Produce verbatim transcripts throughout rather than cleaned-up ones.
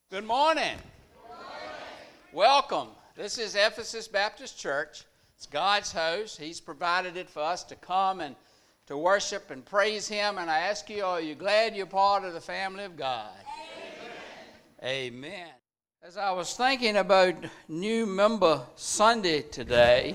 Good morning. Good morning. Welcome. This is Ephesus Baptist Church. It's God's house. He's provided it for us to come and to worship and praise Him. And I ask you, are you glad you're part of the family of God? Amen. Amen. As I was thinking about New Member Sunday today,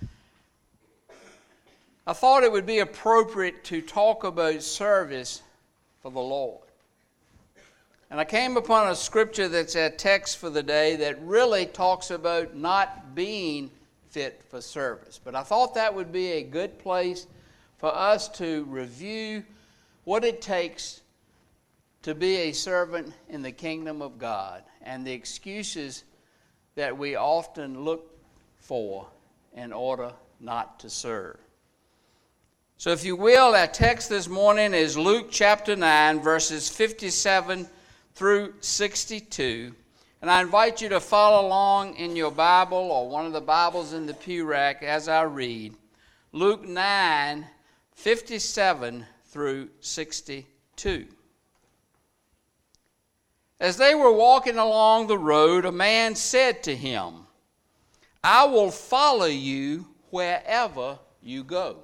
I thought it would be appropriate to talk about service for the Lord. And I came upon a scripture that's our text for the day that really talks about not being fit for service. But I thought that would be a good place for us to review what it takes to be a servant in the kingdom of God and the excuses that we often look for in order not to serve. So if you will, our text this morning is Luke chapter nine, verses fifty-seven through sixty-two. And I invite you to follow along in your Bible or one of the Bibles in the pew rack as I read. Luke nine, fifty-seven through sixty-two. As they were walking along the road, a man said to him, "I will follow you wherever you go."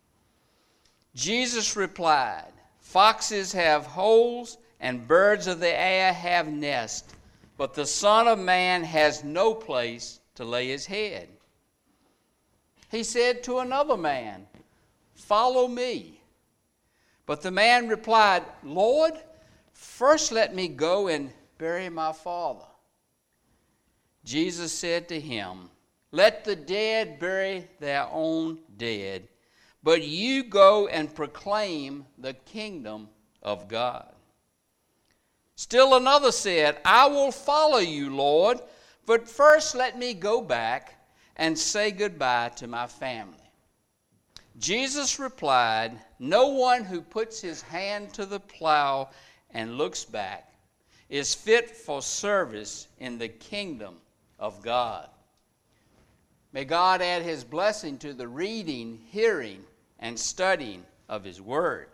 Jesus replied, "Foxes have holes and birds of the air have nests, but the Son of Man has no place to lay his head." He said to another man, "Follow me." But the man replied, "Lord, first let me go and bury my father." Jesus said to him, "Let the dead bury their own dead, but you go and proclaim the kingdom of God." Still another said, "I will follow you, Lord, but first let me go back and say goodbye to my family." Jesus replied, "No one who puts his hand to the plow and looks back is fit for service in the kingdom of God." May God add His blessing to the reading, hearing, and studying of His Word.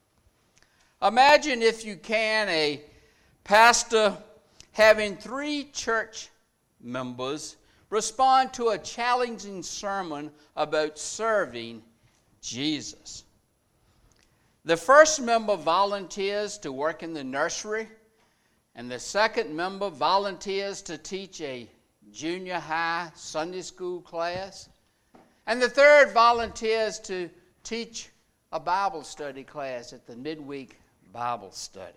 Imagine, if you can, a pastor having three church members respond to a challenging sermon about serving Jesus. The first member volunteers to work in the nursery, and the second member volunteers to teach a junior high Sunday school class, and the third volunteers to teach a Bible study class at the midweek Bible study.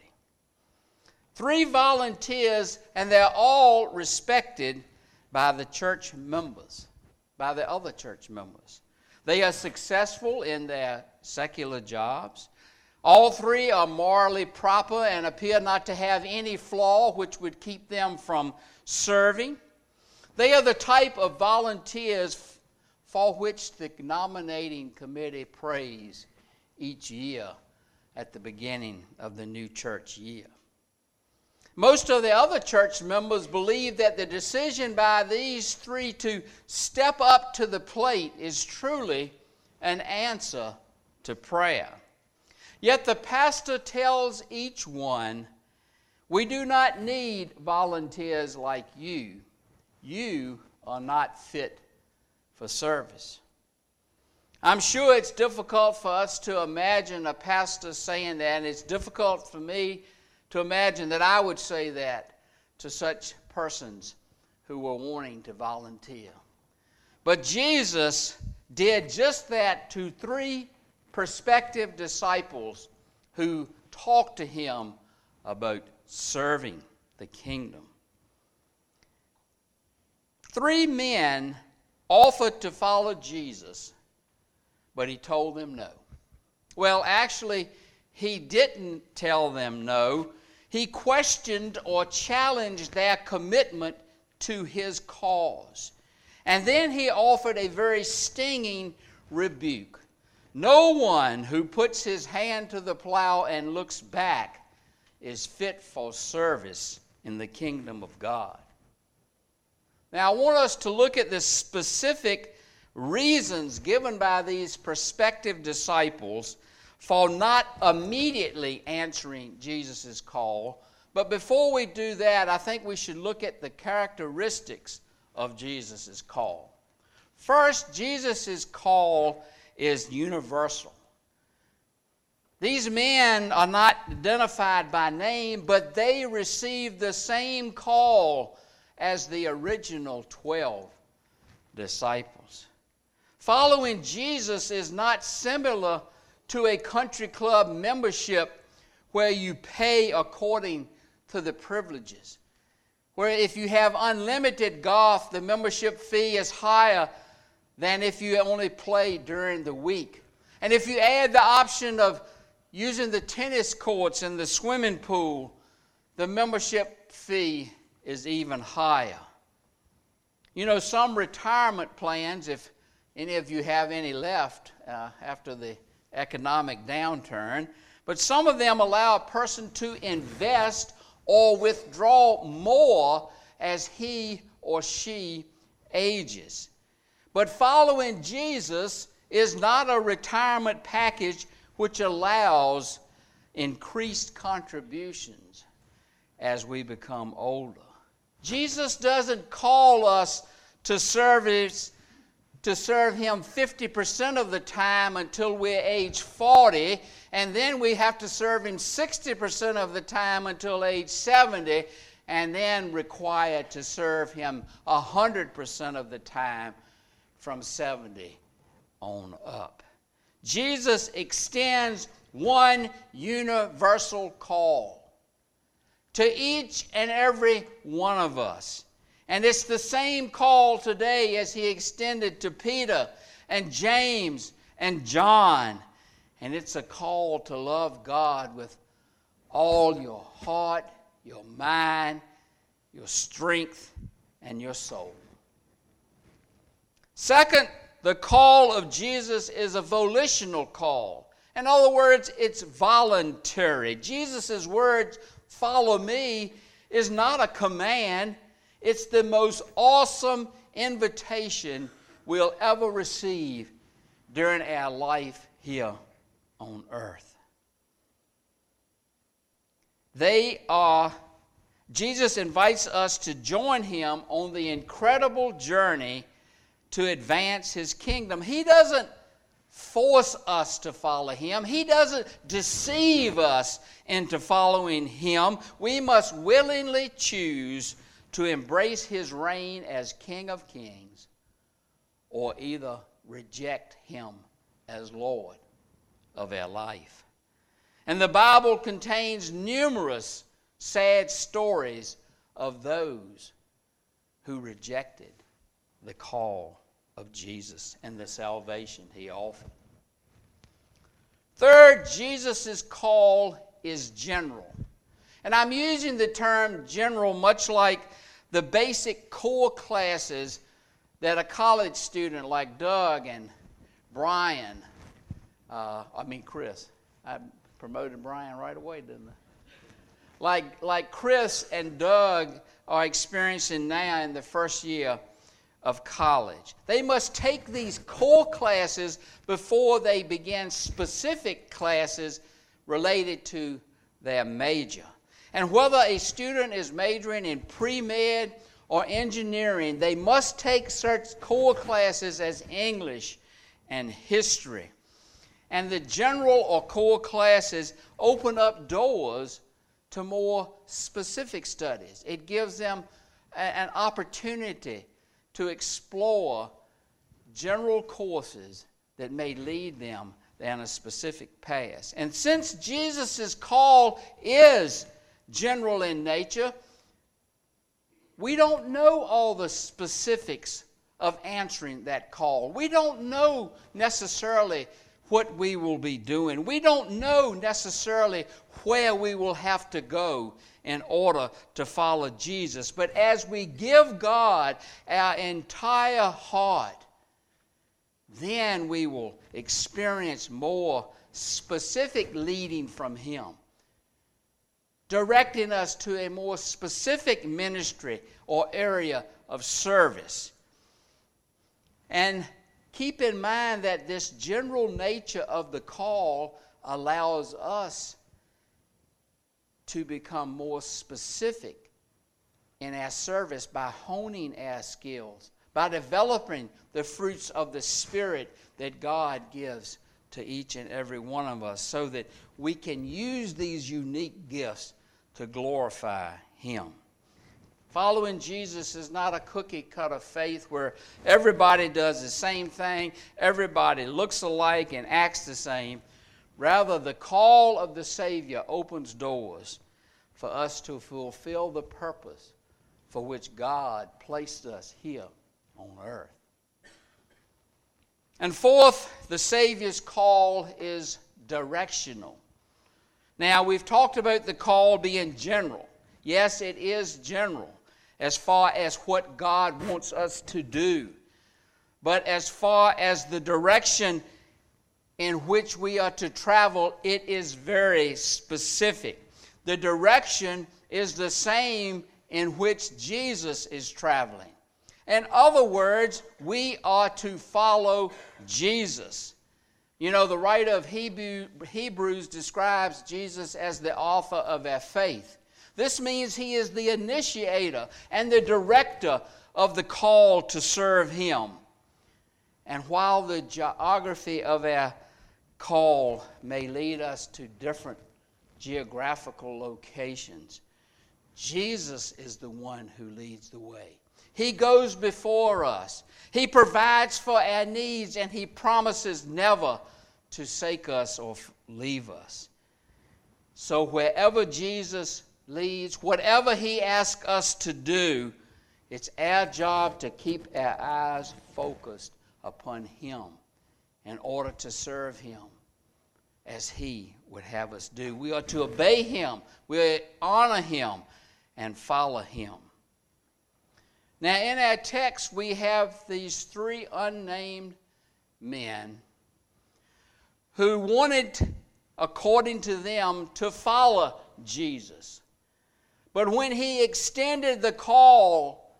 Three volunteers, and they're all respected by the church members, by the other church members. They are successful in their secular jobs. All three are morally proper and appear not to have any flaw which would keep them from serving. They are the type of volunteers for which the nominating committee prays each year at the beginning of the new church year. Most of the other church members believe that the decision by these three to step up to the plate is truly an answer to prayer. Yet the pastor tells each one, "We do not need volunteers like you. You are not fit for service." I'm sure it's difficult for us to imagine a pastor saying that, and it's difficult for me to imagine that I would say that to such persons who were wanting to volunteer. But Jesus did just that to three prospective disciples who talked to Him about serving the kingdom. Three men offered to follow Jesus, but He told them no. Well, actually, He didn't tell them no. He questioned or challenged their commitment to His cause. And then He offered a very stinging rebuke. No one who puts his hand to the plow and looks back is fit for service in the kingdom of God. Now, I want us to look at the specific reasons given by these prospective disciples for not immediately answering Jesus' call, But before we do that, I think we should look at the characteristics of Jesus' call. First, Jesus' call is universal. These men are not identified by name, but they received the same call as the original twelve disciples. Following Jesus is not similar to a country club membership where you pay according to the privileges. Where if you have unlimited golf, the membership fee is higher than if you only play during the week. And if you add the option of using the tennis courts and the swimming pool, the membership fee is even higher. You know, some retirement plans, if any of you have any left uh, after the economic downturn, but some of them allow a person to invest or withdraw more as he or she ages. But following Jesus is not a retirement package which allows increased contributions as we become older. Jesus doesn't call us to service to serve him fifty percent of the time until we're age forty, and then we have to serve him sixty percent of the time until age seventy, and then required to serve him one hundred percent of the time from seventy on up. Jesus extends one universal call to each and every one of us. And it's the same call today as he extended to Peter and James and John. And it's a call to love God with all your heart, your mind, your strength, and your soul. Second, the call of Jesus is a volitional call. In other words, it's voluntary. Jesus' words, "Follow me," is not a command. It's the most awesome invitation we'll ever receive during our life here on earth. They are, Jesus invites us to join him on the incredible journey to advance his kingdom. He doesn't force us to follow him. He doesn't deceive us into following him. We must willingly choose to embrace his reign as King of Kings, or either reject him as Lord of our life. And the Bible contains numerous sad stories of those who rejected the call of Jesus and the salvation he offered. Third, Jesus' call is general. And I'm using the term general much like the basic core classes that a college student like Doug and Brian, uh, I mean Chris, I promoted Brian right away, didn't I? Like, like Chris and Doug are experiencing now in the first year of college. They must take these core classes before they begin specific classes related to their major. And whether a student is majoring in pre-med or engineering, they must take such core classes as English and history. And the general or core classes open up doors to more specific studies. It gives them a, an opportunity to explore general courses that may lead them down a specific path. And since Jesus' call is general in nature, we don't know all the specifics of answering that call. We don't know necessarily what we will be doing. We don't know necessarily where we will have to go in order to follow Jesus. But as we give God our entire heart, then we will experience more specific leading from him, directing us to a more specific ministry or area of service. And keep in mind that this general nature of the call allows us to become more specific in our service by honing our skills, by developing the fruits of the Spirit that God gives to each and every one of us, so that we can use these unique gifts to glorify Him. Following Jesus is not a cookie-cutter faith where everybody does the same thing, everybody looks alike and acts the same. Rather, the call of the Savior opens doors for us to fulfill the purpose for which God placed us here on earth. And fourth, the Savior's call is directional. Now, we've talked about the call being general. Yes, it is general as far as what God wants us to do. But as far as the direction in which we are to travel, it is very specific. The direction is the same in which Jesus is traveling. In other words, we are to follow Jesus. You know, the writer of Hebrew, Hebrews describes Jesus as the author of our faith. This means He is the initiator and the director of the call to serve Him. And while the geography of our call may lead us to different geographical locations, Jesus is the one who leads the way. He goes before us. He provides for our needs, and He promises never to forsake us or leave us. So wherever Jesus leads, whatever He asks us to do, it's our job to keep our eyes focused upon Him in order to serve Him as He would have us do. We are to obey Him, we are to honor Him, and follow Him. Now, in our text, we have these three unnamed men who wanted, according to them, to follow Jesus. But when He extended the call,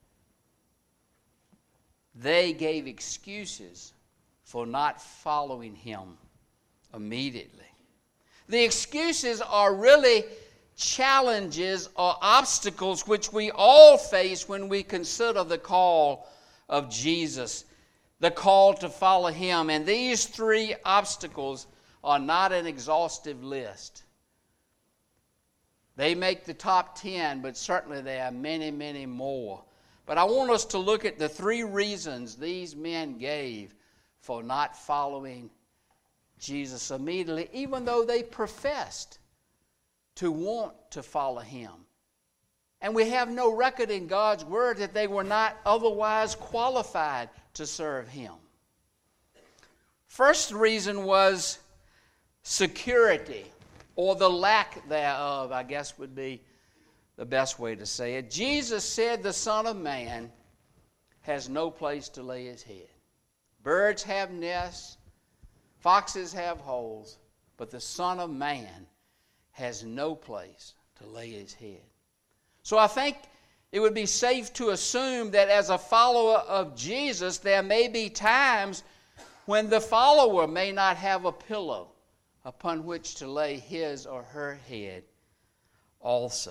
they gave excuses for not following Him immediately. The excuses are really challenges or obstacles which we all face when we consider the call of Jesus, the call to follow Him. And these three obstacles are not an exhaustive list. They make the top ten, but certainly there are many, many more. But I want us to look at the three reasons these men gave for not following Jesus immediately, even though they professed to want to follow Him. And we have no record in God's Word that they were not otherwise qualified to serve Him. First reason was security, or the lack thereof, I guess would be the best way to say it. Jesus said the Son of Man has no place to lay His head. Birds have nests, foxes have holes, but the Son of Man has no place to lay His head. So I think it would be safe to assume that as a follower of Jesus, there may be times when the follower may not have a pillow upon which to lay his or her head also.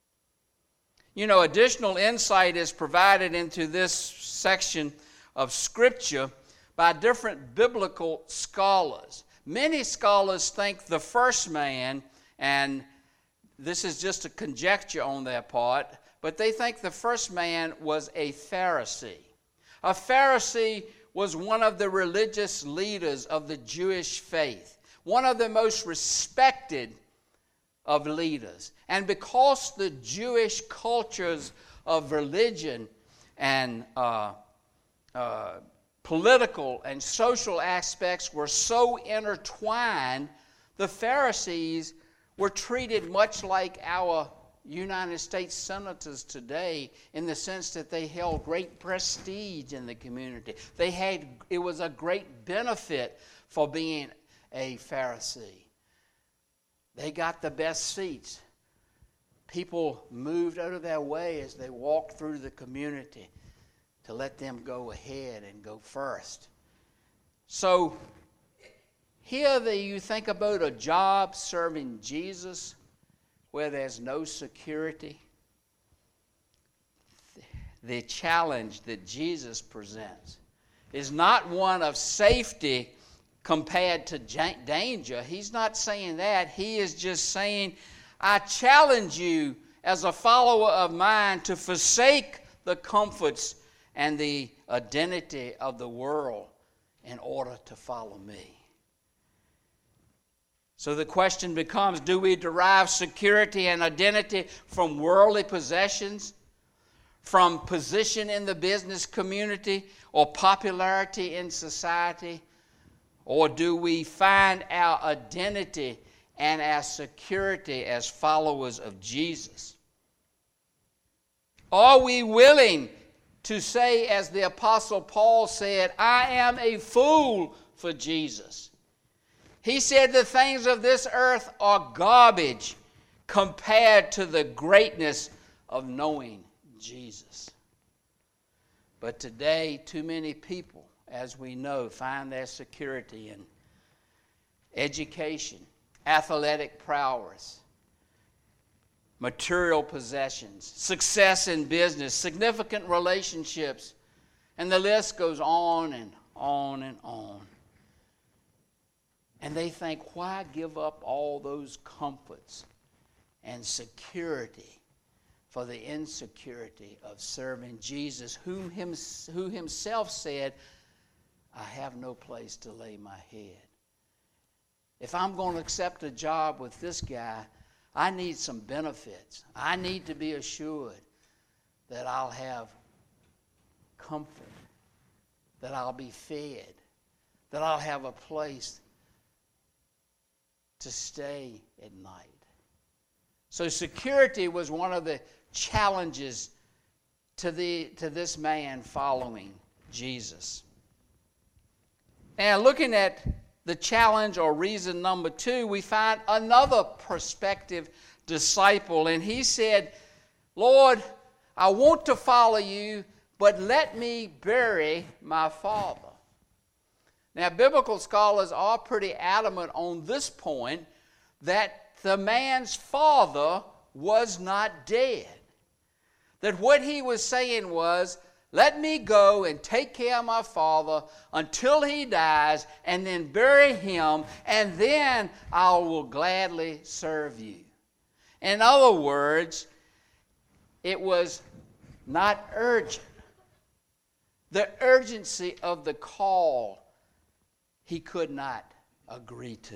You know, additional insight is provided into this section of Scripture by different biblical scholars. Many scholars think the first man, and this is just a conjecture on their part, but they think the first man was a Pharisee. A Pharisee was one of the religious leaders of the Jewish faith, one of the most respected of leaders. And because the Jewish cultures of religion and uh, uh, political and social aspects were so intertwined, the Pharisees were treated much like our United States senators today, in the sense that they held great prestige in the community. They had, it was a great benefit for being a Pharisee. They got the best seats. People moved out of their way as they walked through the community to let them go ahead and go first. So here the, you think about a job serving Jesus, where there's no security, the challenge that Jesus presents is not one of safety compared to danger. He's not saying that. He is just saying, I challenge you as a follower of mine to forsake the comforts and the identity of the world in order to follow me. So the question becomes, do we derive security and identity from worldly possessions, from position in the business community, or popularity in society? Or do we find our identity and our security as followers of Jesus? Are we willing to say, as the Apostle Paul said, I am a fool for Jesus? He said the things of this earth are garbage compared to the greatness of knowing Jesus. But today, too many people, as we know, find their security in education, athletic prowess, material possessions, success in business, significant relationships, and the list goes on and on and on. And they think, why give up all those comforts and security for the insecurity of serving Jesus, whom him, who himself said, I have no place to lay my head. If I'm going to accept a job with this guy, I need some benefits. I need to be assured that I'll have comfort, that I'll be fed, that I'll have a place to stay at night. So security was one of the challenges to, the, to this man following Jesus. Now, looking at the challenge or reason number two, we find another prospective disciple, and he said, Lord, I want to follow you, but let me bury my father. Now, biblical scholars are pretty adamant on this point that the man's father was not dead. That what he was saying was, let me go and take care of my father until he dies, and then bury him, and then I will gladly serve you. In other words, it was not urgent. The urgency of the call he could not agree to.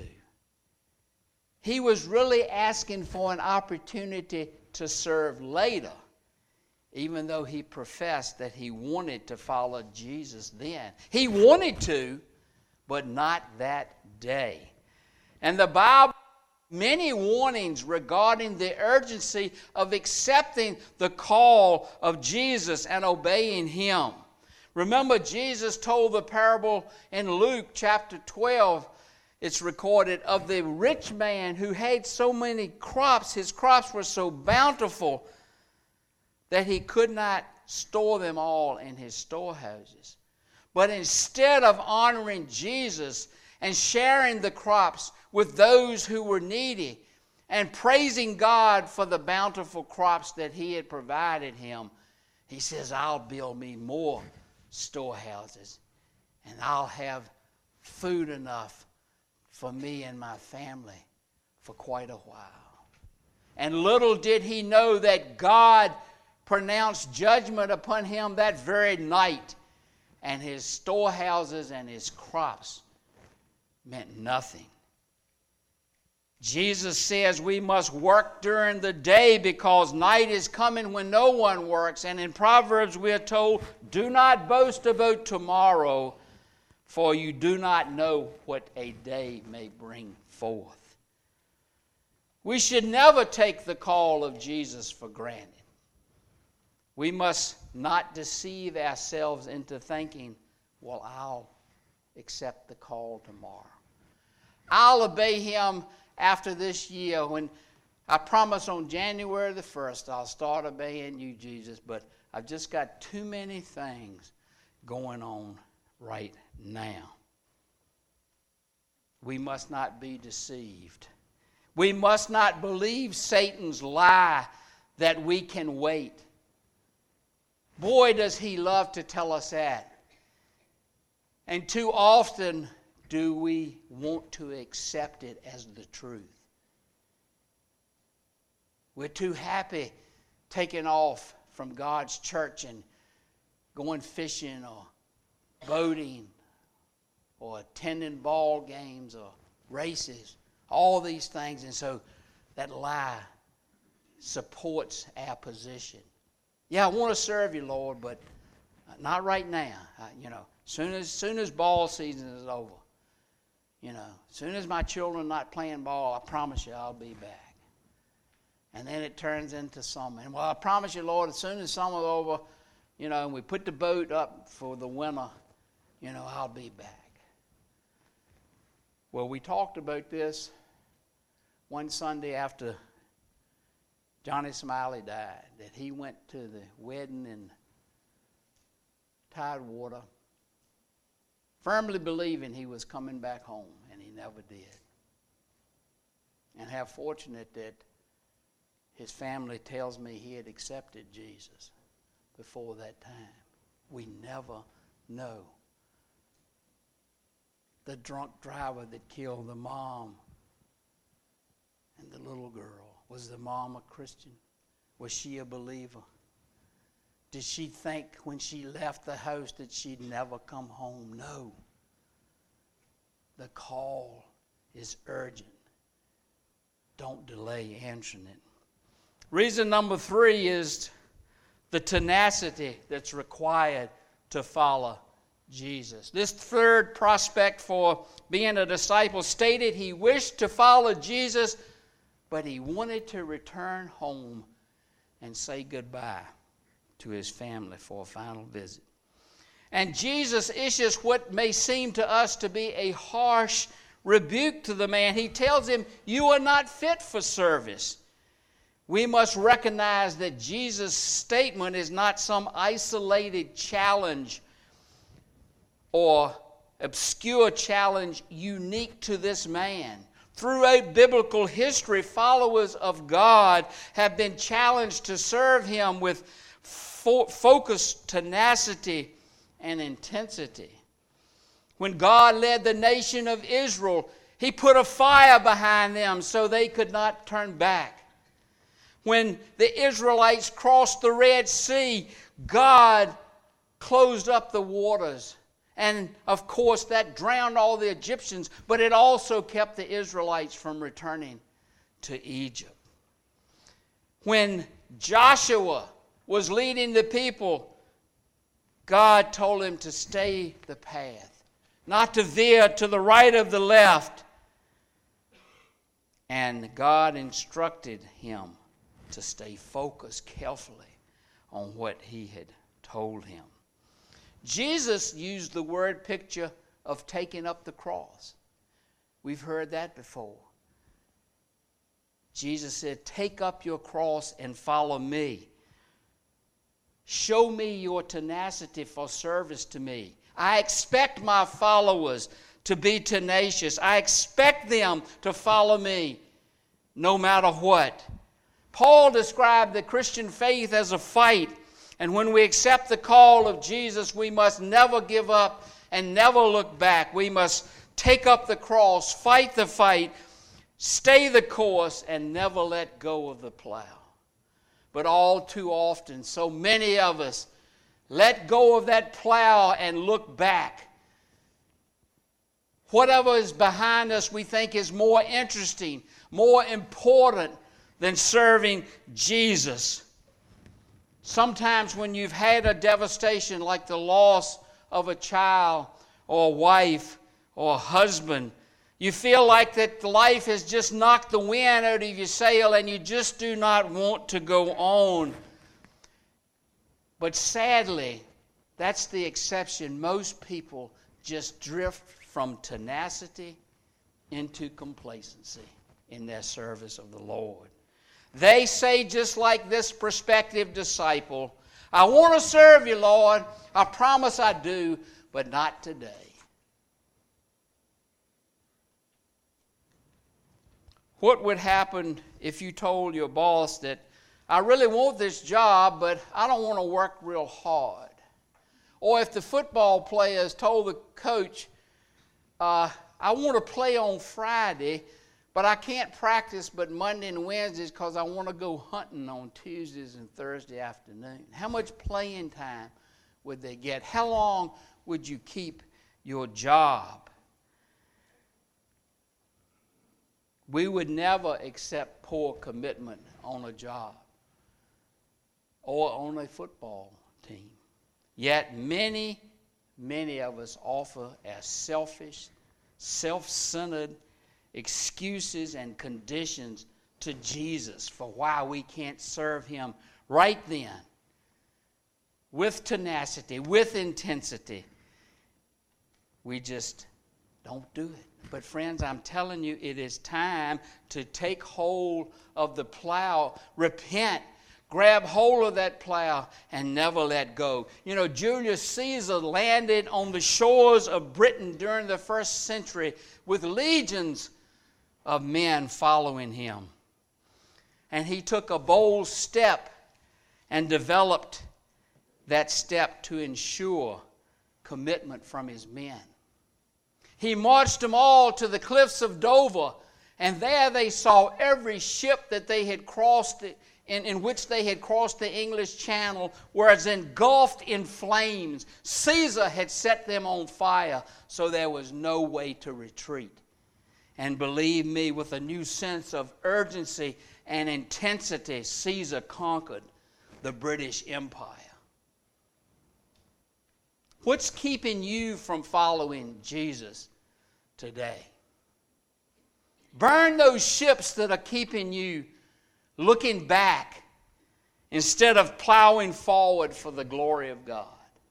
He was really asking for an opportunity to serve later, even though he professed that he wanted to follow Jesus then. He wanted to, but not that day. And the Bible many warnings regarding the urgency of accepting the call of Jesus and obeying him. Remember, Jesus told the parable in Luke chapter twelve, it's recorded, of the rich man who had so many crops. His crops were so bountiful that he could not store them all in his storehouses. But instead of honoring Jesus and sharing the crops with those who were needy and praising God for the bountiful crops that he had provided him, he says, I'll build me more storehouses and I'll have food enough for me and my family for quite a while. And little did he know that God pronounced judgment upon him that very night, and his storehouses and his crops meant nothing. Jesus says we must work during the day because night is coming when no one works. And in Proverbs we are told, do not boast about tomorrow, for you do not know what a day may bring forth. We should never take the call of Jesus for granted. We must not deceive ourselves into thinking, well, I'll accept the call tomorrow. I'll obey him after this year when I promise on January the first I'll start obeying you, Jesus, but I've just got too many things going on right now. We must not be deceived. We must not believe Satan's lie that we can wait. Boy, does he love to tell us that. And too often do we want to accept it as the truth. We're too happy taking off from God's church and going fishing or boating or attending ball games or races, all these things. And so that lie supports our position. Yeah, I want to serve you, Lord, but not right now. I, you know, soon as soon as ball season is over, you know, soon as my children not playing ball, I promise you I'll be back. And then it turns into summer. And well, I promise you, Lord, as soon as summer's over, you know, and we put the boat up for the winter, you know, I'll be back. Well, we talked about this one Sunday after Johnny Smiley died, that he went to the wedding in Tidewater, firmly believing he was coming back home, and he never did. And how fortunate that his family tells me he had accepted Jesus before that time. We never know. The drunk driver that killed the mom and the little girl, was the mom a Christian? Was she a believer? Did she think when she left the house that she'd never come home? No. The call is urgent. Don't delay answering it. Reason number three is the tenacity that's required to follow Jesus. This third prospect for being a disciple stated he wished to follow Jesus, but he wanted to return home and say goodbye to his family for a final visit. And Jesus issues what may seem to us to be a harsh rebuke to the man. He tells him, "You are not fit for service." We must recognize that Jesus' statement is not some isolated challenge or obscure challenge unique to this man. Throughout biblical history, followers of God have been challenged to serve Him with fo- focus, tenacity, and intensity. When God led the nation of Israel, He put a fire behind them so they could not turn back. When the Israelites crossed the Red Sea, God closed up the waters. And, of course, that drowned all the Egyptians, but it also kept the Israelites from returning to Egypt. When Joshua was leading the people, God told him to stay the path, not to veer to the right or the left. And God instructed him to stay focused carefully on what he had told him. Jesus used the word picture of taking up the cross. We've heard that before. Jesus said, "Take up your cross and follow me. Show me your tenacity for service to me. I expect my followers to be tenacious. I expect them to follow me no matter what." Paul described the Christian faith as a fight. And when we accept the call of Jesus, we must never give up and never look back. We must take up the cross, fight the fight, stay the course, and never let go of the plow. But all too often, so many of us let go of that plow and look back. Whatever is behind us we think is more interesting, more important than serving Jesus. Sometimes when you've had a devastation like the loss of a child or a wife or a husband, you feel like that life has just knocked the wind out of your sail and you just do not want to go on. But sadly, that's the exception. Most people just drift from tenacity into complacency in their service of the Lord. They say, just like this prospective disciple, "I want to serve you, Lord. I promise I do, but not today." What would happen if you told your boss that, I really want this job, but I don't want to work real hard? Or if the football players told the coach, uh, I want to play on Friday, but I can't practice but Monday and Wednesdays because I want to go hunting on Tuesdays and Thursday afternoon. How much playing time would they get? How long would you keep your job? We would never accept poor commitment on a job or on a football team. Yet many, many of us offer as selfish, self-centered excuses and conditions to Jesus for why we can't serve him right then, with tenacity, with intensity. We just don't do it. But friends, I'm telling you, it is time to take hold of the plow, repent, grab hold of that plow, and never let go. You know, Julius Caesar landed on the shores of Britain during the first century with legions of men following him. And he took a bold step and developed that step to ensure commitment from his men. He marched them all to the cliffs of Dover, and there they saw every ship that they had crossed, in, in which they had crossed the English Channel, was engulfed in flames. Caesar had set them on fire, so there was no way to retreat. And believe me, with a new sense of urgency and intensity, Caesar conquered the British Empire. What's keeping you from following Jesus today? Burn those ships that are keeping you looking back instead of plowing forward for the glory of God.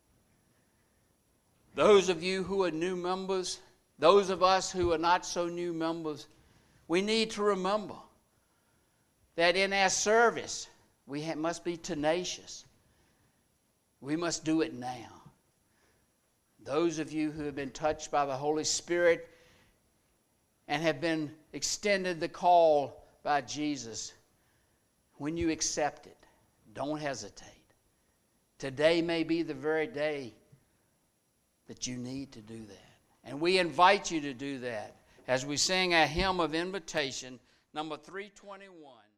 Those of you who are new members, those of us who are not so new members, we need to remember that in our service, we ha- must be tenacious. We must do it now. Those of you who have been touched by the Holy Spirit and have been extended the call by Jesus, when you accept it, don't hesitate. Today may be the very day that you need to do that. And we invite you to do that as we sing our hymn of invitation, number three twenty-one.